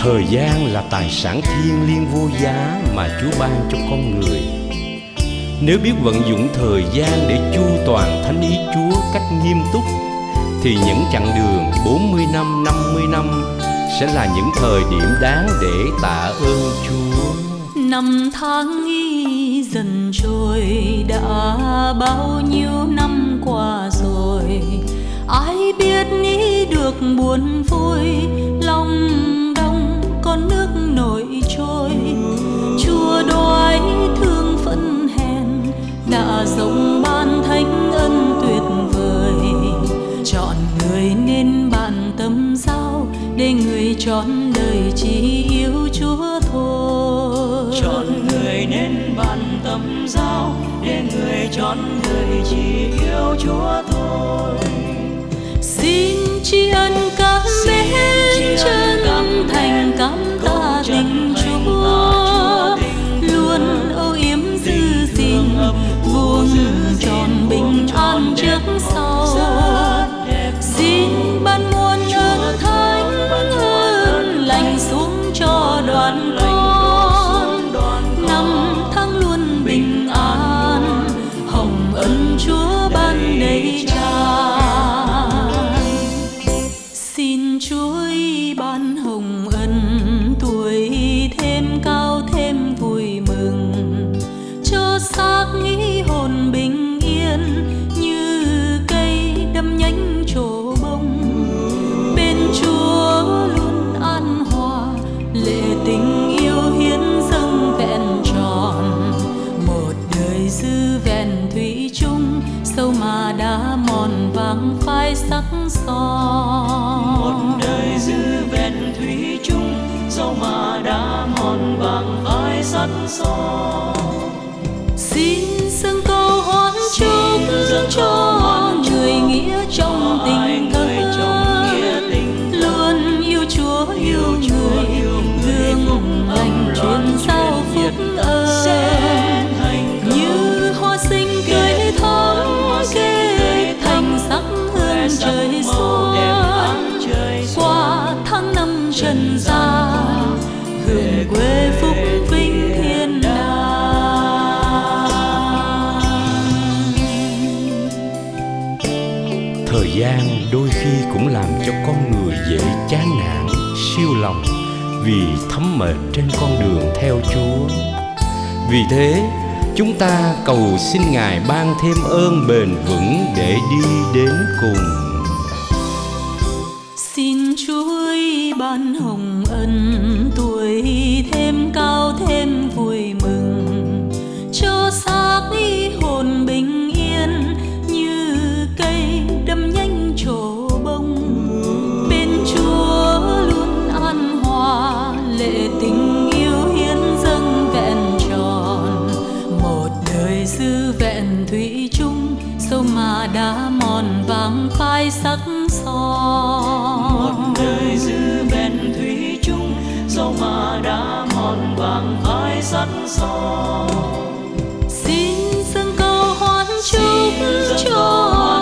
Thời gian là tài sản thiêng liêng vô giá mà Chúa ban cho con người. Nếu biết vận dụng thời gian để chu toàn thánh ý Chúa cách nghiêm túc, thì những chặng đường 40 năm, 50 năm sẽ là những thời điểm đáng để tạ ơn Chúa. Năm tháng nghĩ dần trôi, đã bao nhiêu năm qua rồi. Ai biết nghĩ được buồn vui, lòng đông con nước nổi trôi. Chúa đói thương phận hèn, đã rộng ban thánh ân tuyệt vời. Chọn người nên bạn tâm giao, để người trọn đời chỉ yêu Chúa thôi. Chọn người nên bạn tâm giao, để người trọn đời chỉ yêu Chúa thôi. Xin tri ân cảm mến chân thành cảm tạ tình Chúa, luôn âu yếm giữ gìn vuông tròn bình an trước sau. Xin ban muôn ơn thánh ơn lành xuống cho đoàn con, năm tháng luôn bình an, hồng ân Chúa ban đầy tràn. Xin Chúa ban hồng ân tuổi thêm cao thêm vui mừng, cho xác nghĩ hồn bình yên như cây đâm nhánh trổ bông. Bên Chúa luôn an hòa, lệ tình yêu hiến dâng vẹn tròn. Một đời dư vẹn thủy chung, sâu mà đã mòn vàng phai sắc son. Một đời dư vẹn thủy chung, dẫu mà đã mòn vàng phai sắt son. Xin dâng câu hoan chúc cho người nghĩa trong tình thân, luôn yêu Chúa yêu người, gương lành truyền giao phúc ơn. Như hoa sinh cây thắm kê thành sắc hương trời xuân, qua tháng năm trần gian hưởng quê phúc vinh thiên đàng. Thời gian đôi khi cũng làm cho con người dễ chán nản, siêu lòng vì thấm mệt trên con đường theo Chúa. Vì thế, chúng ta cầu xin Ngài ban thêm ơn bền vững để đi đến cùng. Xin Chúa ban hồng ân tuổi thêm cao thêm vui mừng, cho xác hồn bình yên như cây đâm nhánh trổ bông. Bên Chúa luôn an hòa, lệ tình yêu hiến dâng vẹn tròn. Một đời dư vẹn thủy chung, sâu mà đã mòn vàng phai sắc son. Một đời dư vẹn thủy chung, dẫu mà đã mòn vàng phai sắt son. Xin dâng câu hoan chúc cho